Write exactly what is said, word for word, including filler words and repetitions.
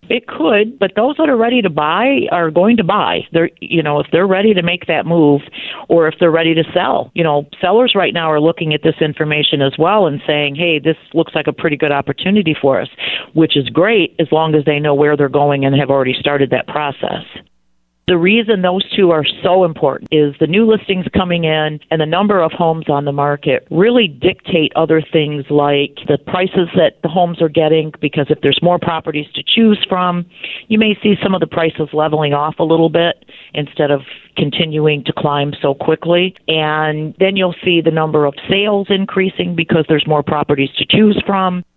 It could, but those that are ready to buy are going to buy. They're, you know, if they're ready to make that move, or if they're ready to sell. You know, sellers right now are looking at this information as well and saying, hey, this looks like a pretty good opportunity for us, which is great as long as they know where they're going and have already started that process. The reason those two are so important is the new listings coming in and the number of homes on the market really dictate other things like the prices that the homes are getting, because if there's more properties to choose from, you may see some of the prices leveling off a little bit instead of continuing to climb so quickly. And then you'll see the number of sales increasing because there's more properties to choose from.